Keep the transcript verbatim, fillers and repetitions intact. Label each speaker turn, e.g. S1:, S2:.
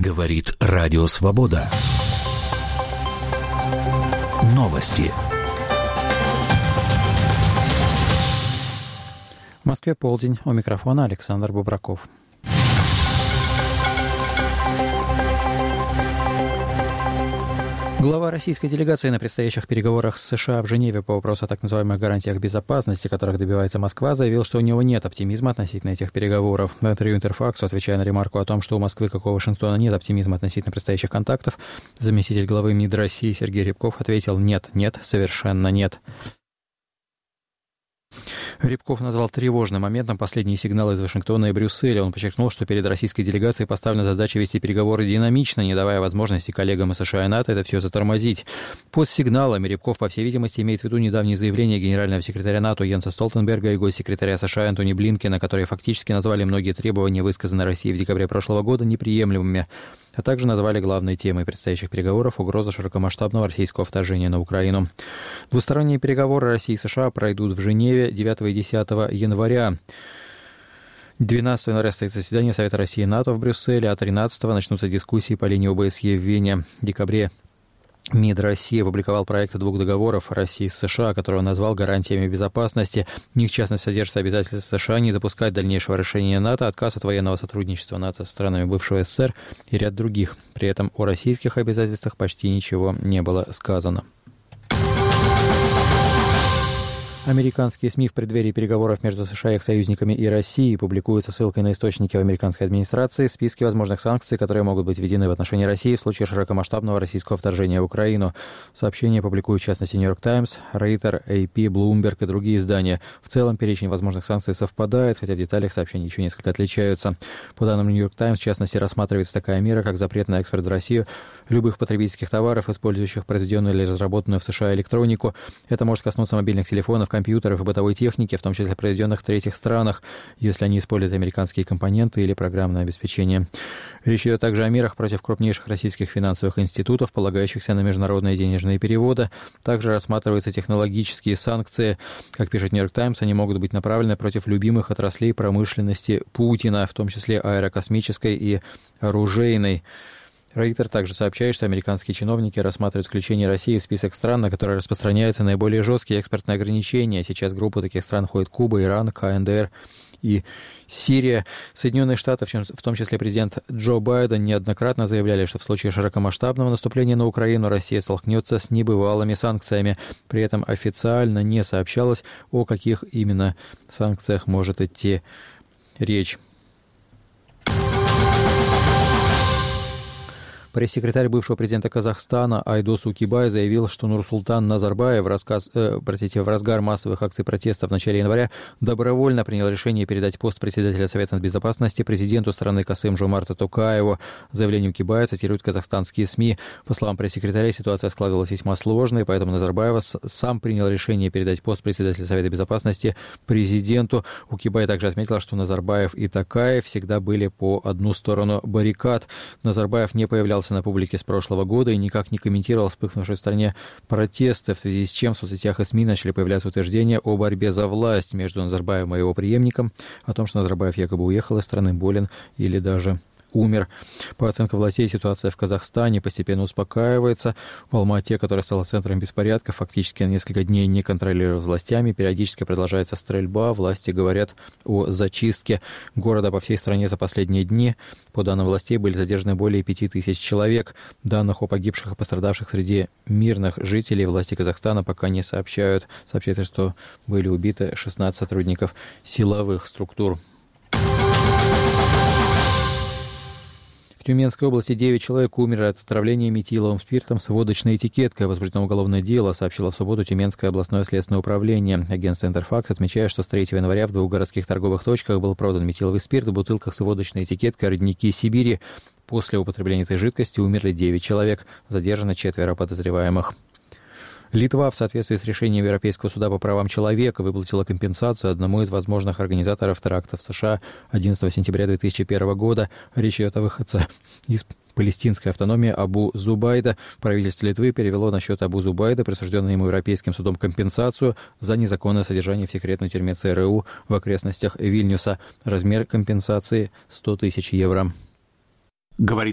S1: Говорит Радио Свобода. Новости.
S2: В Москве полдень. У микрофона Александр Бубраков. Глава российской делегации на предстоящих переговорах с США в Женеве по вопросу о так называемых гарантиях безопасности, которых добивается Москва, заявил, что у него нет оптимизма относительно этих переговоров. В интервью Интерфаксу, отвечая на ремарку о том, что у Москвы, как у Вашингтона, нет оптимизма относительно предстоящих контактов, заместитель главы МИД России Сергей Рябков ответил: «Нет, нет, совершенно нет». Рябков назвал тревожным моментом последние сигналы из Вашингтона и Брюсселя. Он подчеркнул, что перед российской делегацией поставлена задача вести переговоры динамично, не давая возможности коллегам из США и НАТО это все затормозить. Под сигналами Рябков, по всей видимости, имеет в виду недавние заявления генерального секретаря НАТО Йенса Столтенберга и госсекретаря США Энтони Блинкена, которые фактически назвали многие требования, высказанные Россией в декабре прошлого года, неприемлемыми, а также назвали главной темой предстоящих переговоров угрозу широкомасштабного российского вторжения на Украину. Двусторонние переговоры России и США пройдут в Женеве девятого и десятого января. двенадцатого января состоится заседание Совета России и НАТО в Брюсселе, а тринадцатого начнутся дискуссии по линии ОБСЕ в Вене. В декабре МИД России опубликовал проекты двух договоров России с США, которые он назвал гарантиями безопасности. В них, в частности, содержатся обязательства США не допускать дальнейшего расширения НАТО, отказ от военного сотрудничества НАТО с странами бывшего СССР и ряд других. При этом о российских обязательствах почти ничего не было сказано. Американские СМИ в преддверии переговоров между США и их союзниками и Россией публикуют со ссылкой на источники в американской администрации списки возможных санкций, которые могут быть введены в отношении России в случае широкомасштабного российского вторжения в Украину. Сообщения публикуют в частности Нью-Йорк Таймс, Рейтер, эй пи, Bloomberg и другие издания. В целом перечень возможных санкций совпадает, хотя в деталях сообщений еще несколько отличаются. По данным Нью-Йорк Таймс, в частности, рассматривается такая мера, как запрет на экспорт в Россию любых потребительских товаров, использующих произведенную или разработанную в США электронику. Это может коснуться мобильных телефонов, компьютеров и бытовой техники, в том числе произведенных в третьих странах, если они используют американские компоненты или программное обеспечение. Речь идет также о мерах против крупнейших российских финансовых институтов, полагающихся на международные денежные переводы. Также рассматриваются технологические санкции. Как пишет Нью-Йорк Таймс, они могут быть направлены против любимых отраслей промышленности Путина, в том числе аэрокосмической и оружейной. Рейтер также сообщает, что американские чиновники рассматривают включение России в список стран, на которые распространяются наиболее жесткие экспортные ограничения. Сейчас в группу таких стран входят Куба, Иран, ка эн дэ эр и Сирия. Соединенные Штаты, в том числе президент Джо Байден, неоднократно заявляли, что в случае широкомасштабного наступления на Украину Россия столкнется с небывалыми санкциями. При этом официально не сообщалось, о каких именно санкциях может идти речь. Пресс-секретарь бывшего президента Казахстана Айдос Укибай заявил, что Нурсултан Назарбаев в, рассказ, э, простите, в разгар массовых акций протеста в начале января добровольно принял решение передать пост председателя Совета безопасности президенту страны Касым-Жомарту Токаеву. Заявление Укибая цитируют казахстанские СМИ. По словам пресс-секретаря, ситуация складывалась весьма сложной, поэтому Назарбаев сам принял решение передать пост председателя Совета безопасности президенту. Укибай также отметил, что Назарбаев и Токаев всегда были по одну сторону баррикад. Назарбаев не появлялся на публике с прошлого года и никак не комментировал вспыхнувшие в стране протесты, в связи с чем в соцсетях и СМИ начали появляться утверждения о борьбе за власть между Назарбаевым и его преемником, о том, что Назарбаев якобы уехал из страны, болен или даже умер. По оценкам властей, ситуация в Казахстане постепенно успокаивается. В Алмате, которая стала центром беспорядка, фактически на несколько дней не контролируется властями. Периодически продолжается стрельба. Власти говорят о зачистке города по всей стране за последние дни. По данным властей, были задержаны более пяти тысяч человек. Данных о погибших и пострадавших среди мирных жителей власти Казахстана пока не сообщают. Сообщается, что были убиты шестнадцать сотрудников силовых структур. В Тюменской области девять человек умерли от отравления метиловым спиртом с водочной этикеткой. Возбуждено уголовное дело, сообщило в субботу Тюменское областное следственное управление. Агентство «Интерфакс» отмечает, что с третьего января в двух городских торговых точках был продан метиловый спирт в бутылках с водочной этикеткой «Родники Сибири». После употребления этой жидкости умерли девять человек, задержано четверо подозреваемых. Литва в соответствии с решением Европейского суда по правам человека выплатила компенсацию одному из возможных организаторов терактов в США одиннадцатого сентября две тысячи первого года. Речь идет о выходце из палестинской автономии Абу Зубайда. Правительство Литвы перевело на счет Абу Зубайда, присужденную ему Европейским судом, компенсацию за незаконное содержание в секретной тюрьме ЦРУ в окрестностях Вильнюса. Размер компенсации сто тысяч евро.
S1: Говорит